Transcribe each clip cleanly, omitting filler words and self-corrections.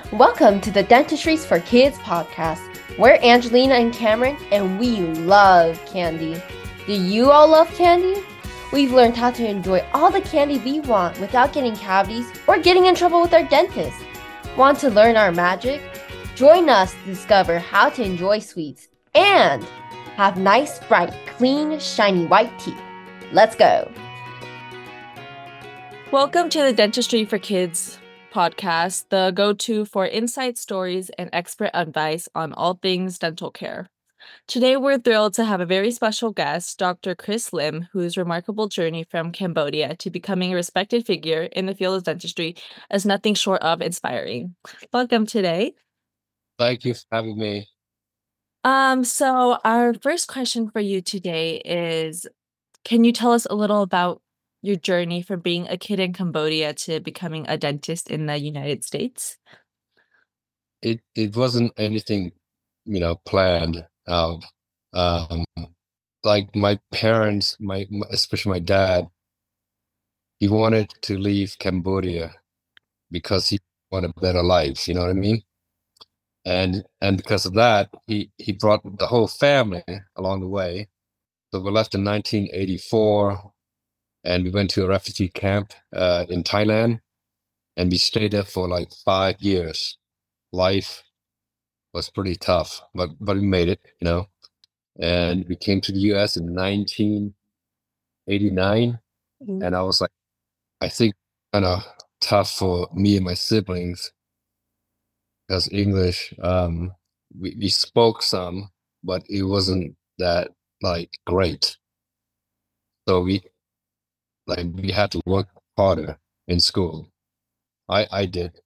Welcome to the Dentistries for Kids podcast. We're Angelina and Cameron, and we love candy. Do you all love candy? We've learned how to enjoy all the candy we want without getting cavities or getting in trouble with our dentist. Want to learn our magic? Join us to discover how to enjoy sweets and have nice, bright, clean, shiny white teeth. Let's go. Welcome to the Dentistry for Kids podcast, the go-to for insight stories and expert advice on all things dental care. Today, we're thrilled to have a very special guest, Dr. Chris Lim, whose remarkable journey from Cambodia to becoming a respected figure in the field of dentistry is nothing short of inspiring. Welcome today. Thank you for having me. So our first question for you today is, can you tell us a little about your journey from being a kid in Cambodia to becoming a dentist in the United States? It wasn't anything, planned out. Um, like my parents, especially my dad, he wanted to leave Cambodia because he wanted a better life. You know what I mean? And because of that, he brought the whole family along the way. So we left in 1984, and we went to a refugee camp in Thailand, and we stayed there for like 5 years. Life was pretty tough, but we made it, And we came to the US in 1989, and I was like, I think kind of tough for me and my siblings because English, we spoke some, but it wasn't that like great. So we had to work harder in school. I did,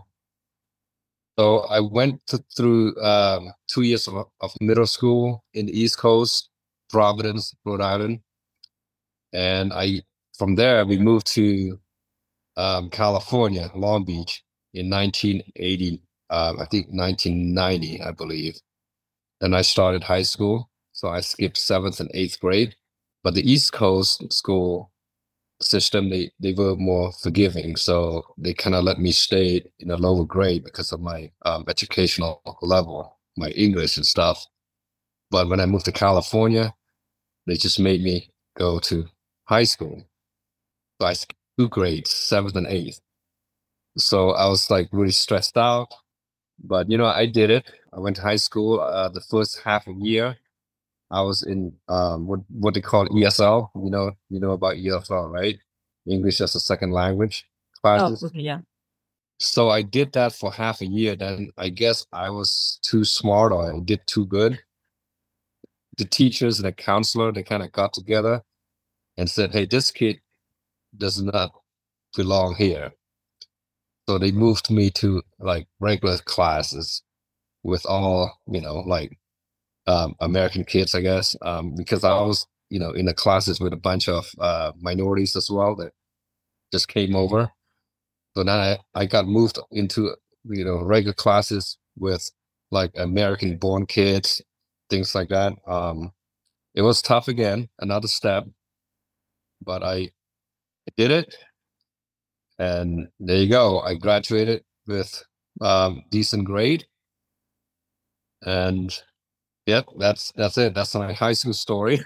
So I went through 2 years of middle school in the East Coast, Providence, Rhode Island, and from there we moved to California, Long Beach in 1980, I think 1990, I believe. Then I started high school, so I skipped 7th and 8th grade. But the East Coast school system, they were more forgiving, so they kind of let me stay in a lower grade because of my educational level, my English and stuff. But when I moved to California, they just made me go to high school. So I skipped 2 grades, 7th and 8th. So I was like really stressed out, but I did it. I went to high school. The first half of the year I was in what they call ESL. You know about ESL, right? English as a second language classes. Okay, yeah. So I did that for half a year. Then I guess I was too smart or I did too good. The teachers and the counselor, they kind of got together and said, "Hey, this kid does not belong here." So they moved me to like regular classes with all, like American kids, I guess, because I was, in the classes with a bunch of minorities as well that just came over. So then I got moved into, regular classes with like American born kids, things like that. It was tough again, another step, but I did it. And there you go. I graduated with decent grade. And yep, that's it. That's my high school story.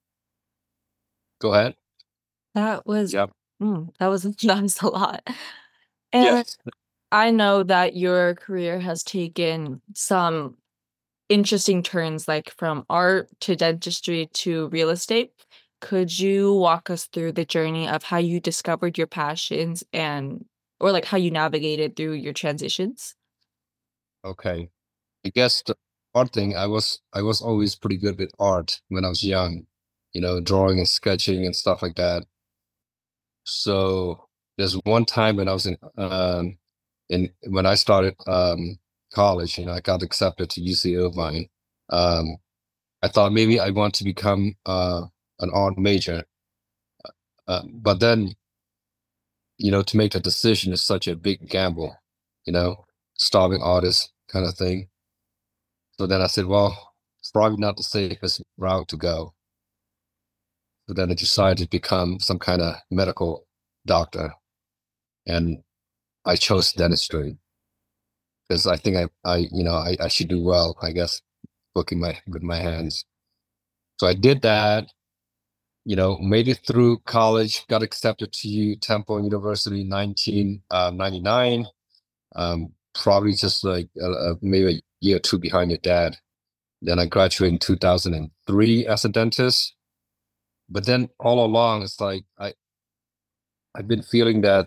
Go ahead. That was Yep. that was a lot. And Yes. I know that your career has taken some interesting turns, like from art to dentistry to real estate. Could you walk us through the journey of how you discovered your passions or like how you navigated through your transitions? Okay. I guess the art thing, I was always pretty good with art when I was young, drawing and sketching and stuff like that. So there's one time when I was in when I started college, I got accepted to UC Irvine. Um, I thought maybe I want to become an art major, but then to make a decision is such a big gamble, starving artist kind of thing. So then I said, well, it's probably not the safest route to go. So then I decided to become some kind of medical doctor, and I chose dentistry because I think I should do well, I guess, working with my hands. So I did that, made it through college, got accepted to Temple University 1999. Probably just like maybe a year or two behind your dad. Then I graduated in 2003 as a dentist. But then all along, it's like I've been feeling that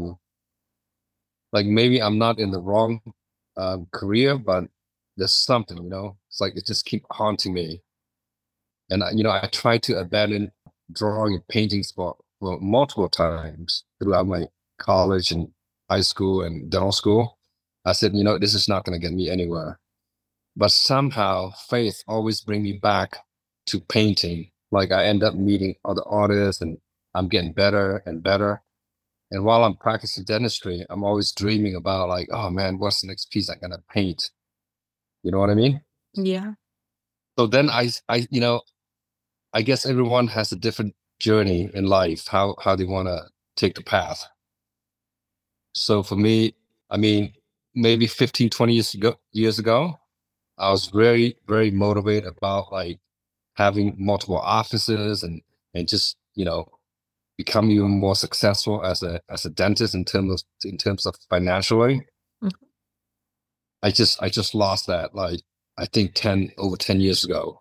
like maybe I'm not in the wrong career, but there's something, it's like it just keep haunting me. And I tried to abandon drawing and painting for multiple times throughout my college and high school and dental school. I said, this is not going to get me anywhere. But somehow faith always bring me back to painting. Like I end up meeting other artists and I'm getting better and better. And while I'm practicing dentistry, I'm always dreaming about like, oh man, what's the next piece I'm gonna paint? You know what I mean? Yeah. So then I guess everyone has a different journey in life, how they want to take the path. So for me, I mean, maybe 15, 20 years ago, I was very, very motivated about like having multiple offices and just, become even more successful as a dentist in terms of financially. Mhm. I just lost that, like I think over 10 years ago.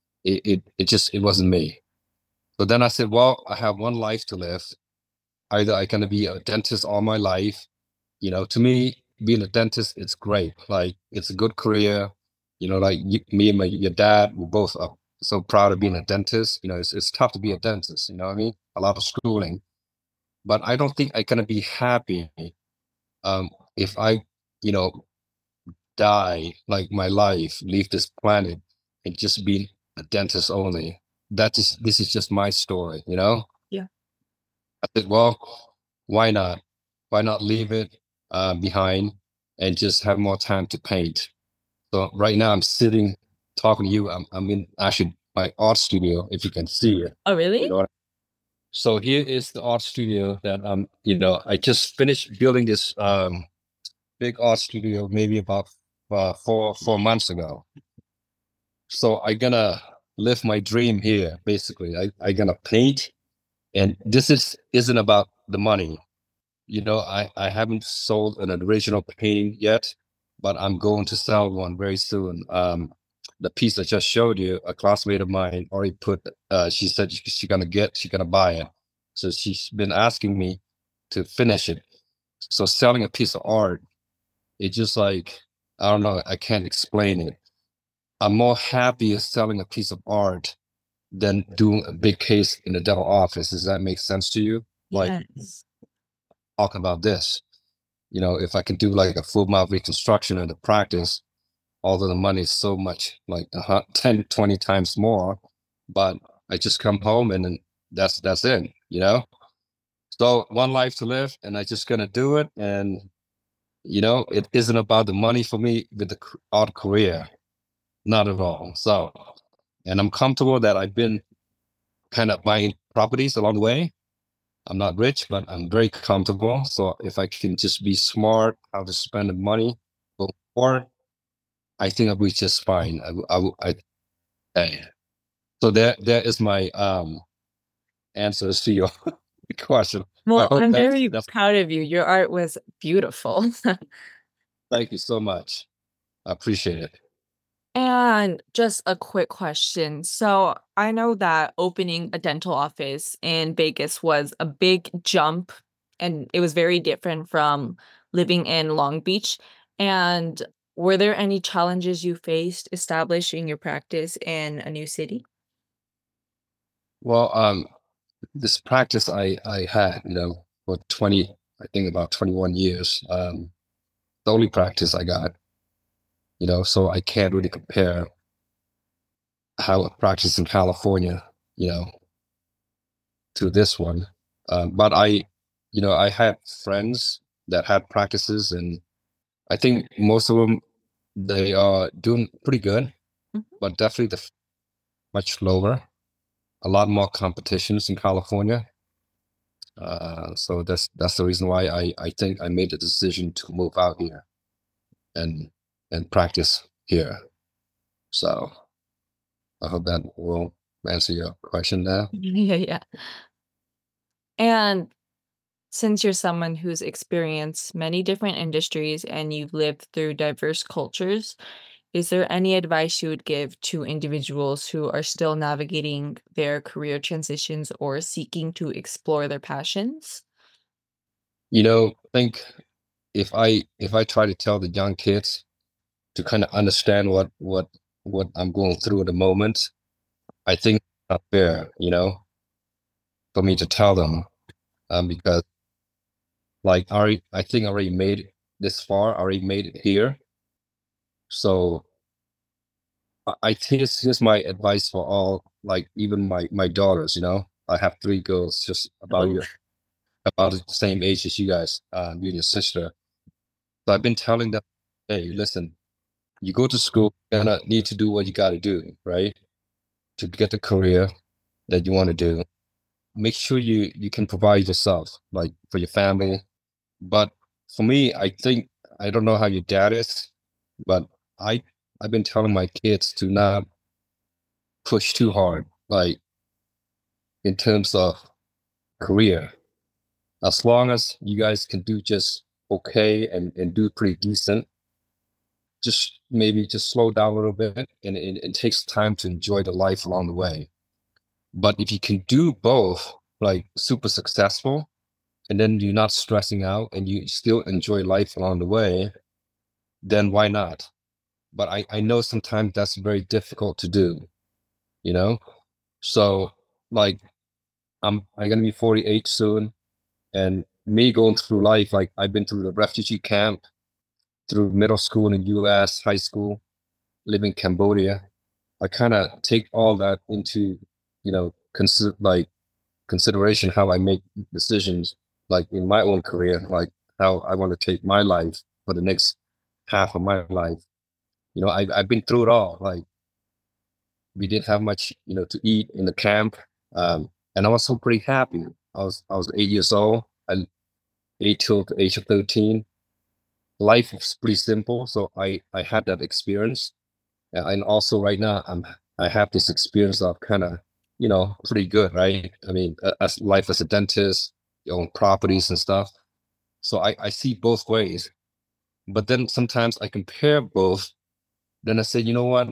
It wasn't me. So then I said, well, I have one life to live. Either I'm gonna be a dentist all my life. To me, being a dentist, it's great. Like it's a good career. Like me and your dad, we both are so proud of being a dentist. It's tough to be a dentist. You know what I mean? A lot of schooling, but I don't think I'm gonna be happy if I, you know, die like my life, leave this planet, and just be a dentist only. This is just my story. Yeah. I said, well, why not? Why not leave it behind and just have more time to paint? So right now I'm sitting talking to you. I'm in actually my art studio, if you can see it. Oh, You really? know what? So here is the art studio that I just finished building this big art studio maybe about 4 months ago. So I gonna live my dream here. Basically, I gonna paint, and isn't about the money. I haven't sold an original painting yet, but I'm going to sell one very soon. The piece I just showed you, a classmate of mine already she said she's gonna buy it. So she's been asking me to finish it. So selling a piece of art, it's just like, I don't know, I can't explain it. I'm more happy selling a piece of art than doing a big case in the dental office. Does that make sense to you? Like Yes. talking about this. If I can do like a full mouth reconstruction in the practice, although the money is so much, like 10, 20 times more, but I just come home and then that's it. So one life to live, and I just gonna do it. And it isn't about the money for me with the art career, not at all. So, and I'm comfortable that I've been kind of buying properties along the way. I'm not rich, but I'm very comfortable. So if I can just be smart how to spend the money before, I think I'll be just fine. So there is my answers to your question. I Well, hope I'm very that's proud of you. Your art was beautiful. thank you so much. I appreciate it. And just a quick question. So I know that opening a dental office in Vegas was a big jump and it was very different from living in Long Beach. And were there any challenges you faced establishing your practice in a new city? Well, this practice I had, for 20, I think about 21 years. The only practice I got, so I can't really compare how I practice in California, you know, to this one. But I had friends that had practices, and I think most of them they are doing pretty good, Mhm. but definitely much lower. A lot more competitions in California. So that's the reason why I think I made the decision to move out here. and practice here. So I hope that will answer your question there. Yeah, yeah. And since you're someone who's experienced many different industries and you've lived through diverse cultures, is there any advice you would give to individuals who are still navigating their career transitions or seeking to explore their passions? I think if I try to tell the young kids to kind of understand what I'm going through at the moment, I think it's not fair, for me to tell them, because I think I already made it this far, I already made it here. So I think here's my advice for all, like even my daughters. I have three girls, just Oh, about the same age as you guys, you and your sister. So I've been telling them, hey, listen, you go to school, you're gonna need to do what you got to do, right, to get the career that you want to do. Make sure you can provide yourself, like for your family. But for me, I think I don't know how your dad is, but I I've been telling my kids to not push too hard, like in terms of career. As long as you guys can do just okay and do pretty decent, just maybe just slow down a little bit, and it takes time to enjoy the life along the way. But if you can do both, like super successful, and then you're not stressing out and you still enjoy life along the way, then why not? But I know sometimes that's very difficult to do, you know? So like I'm gonna be 48 soon, and me going through life, like I've been through the refugee camp, through middle school in the US, high school, living in Cambodia. I kind of take all that into, consideration how I make decisions, like in my own career, like how I want to take my life for the next half of my life. I've been through it all. Like we didn't have much, to eat in the camp, and I was so pretty happy. I was 8 years old. I ate till the age of 13. Life was pretty simple, so I had that experience. And also right now I have this experience of kind of, pretty good, right? I mean, as life as a dentist, you own properties and stuff. So I see both ways. But then sometimes I compare both. Then I say, you know what?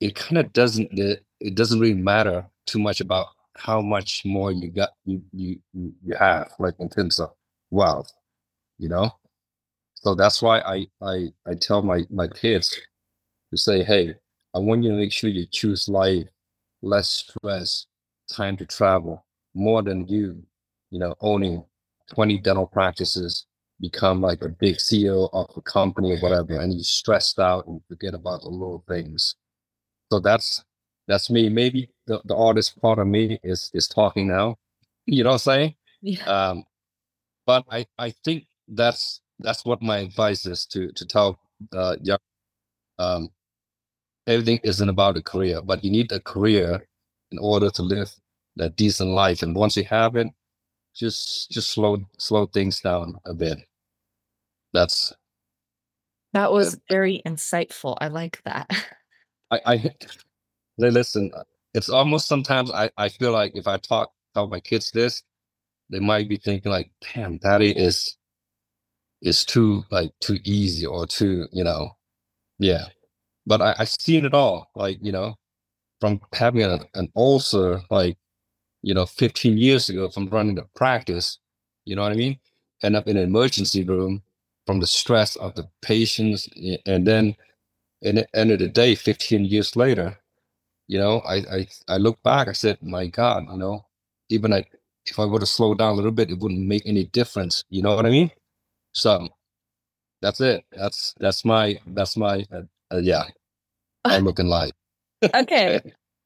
It doesn't really matter too much about how much more you have, like in terms of wealth, you know? So that's why I tell my kids to say, hey, I want you to make sure you choose life, less stress, time to travel, more than owning 20 dental practices, become like a big CEO of a company or whatever, and you're stressed out and forget about the little things. So that's me. Maybe the artist part of me is talking now. You know what I'm saying? yeah. Um, but I think that's what my advice is to tell young. Um, Everything isn't about a career, but you need a career in order to live that decent life. And once you have it, just slow things down a bit. That's That uh, was very insightful. I like that. I they listen. It's almost sometimes I feel like if I tell my kids this, they might be thinking like, damn, daddy is too easy or too, yeah. But I've seen it all, like, from having an ulcer, like 15 years ago, from running the practice, you know what I mean? End up in an emergency room from the stress of the patients. And then in the end of the day, 15 years later, I look back, I said, my God, even if I were to slow down a little bit, it wouldn't make any difference. You know what I mean? So that's it. That's my yeah, outlook in life. Okay.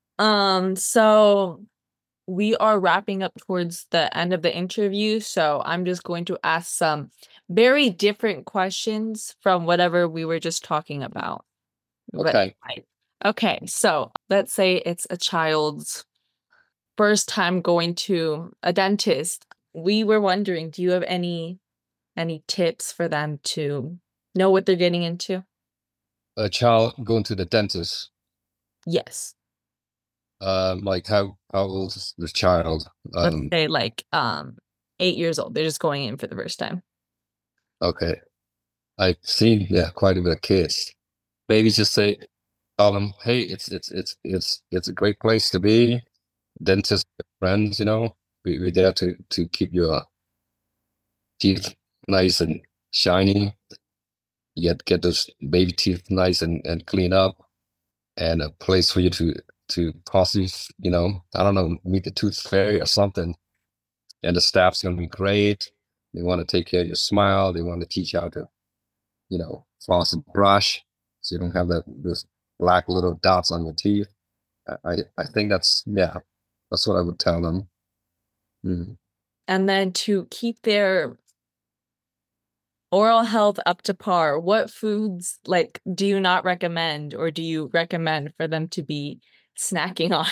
So we are wrapping up towards the end of the interview, so I'm just going to ask some very different questions from whatever we were just talking about. But Okay. okay, so let's say it's a child's first time going to a dentist. We were wondering, do you have any tips for them to know what they're getting into? a child going to the dentist, Yes. like how old is the child? Let's say like 8 years old. They're just going in for the first time. Okay, I've seen quite a bit of kids. Maybe just tell them, hey, it's a great place to be. Dentist friends, we're there to keep your teeth nice and shiny. You get those baby teeth nice and clean up, and a place for you to possibly, I don't know, meet the tooth fairy or something. And the staff's gonna be great. They want to take care of your smile. They want to teach you how to, floss and brush, so you don't have this black little dots on your teeth. I think that's what I would tell them. Mm. And then to keep their oral health up to par, what foods do you not recommend, or do you recommend for them to be snacking on?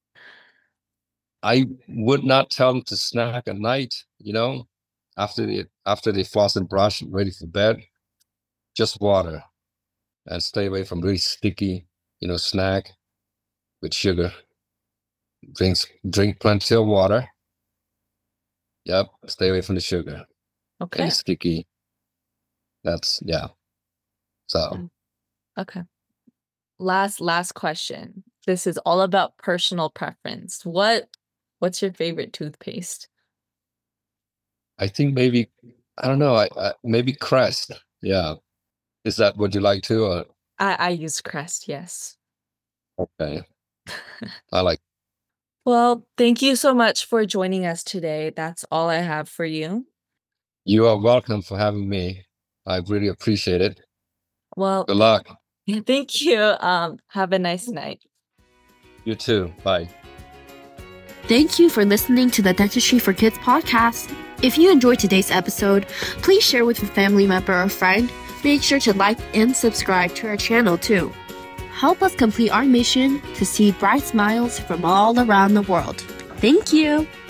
I would not tell them to snack at night, after they floss and brush, ready for bed. Just water, and stay away from really sticky, snack with sugar. Drink plenty of water. Yep, stay away from the sugar. Okay. And sticky. That's So okay. Last question. This is all about personal preference. What's your favorite toothpaste? I think maybe, I don't know, I maybe Crest. Yeah. Is that what you like too? Or? I use Crest, yes. Okay. I like. Well, thank you so much for joining us today. That's all I have for you. You are welcome for having me. I really appreciate it. Well, good luck. Thank you. Have a nice night. You too. Bye. Thank you for listening to the Dentistry for Kids podcast. If you enjoyed today's episode, please share with a family member or friend. Make sure to like and subscribe to our channel too. Help us complete our mission to see bright smiles from all around the world. Thank you.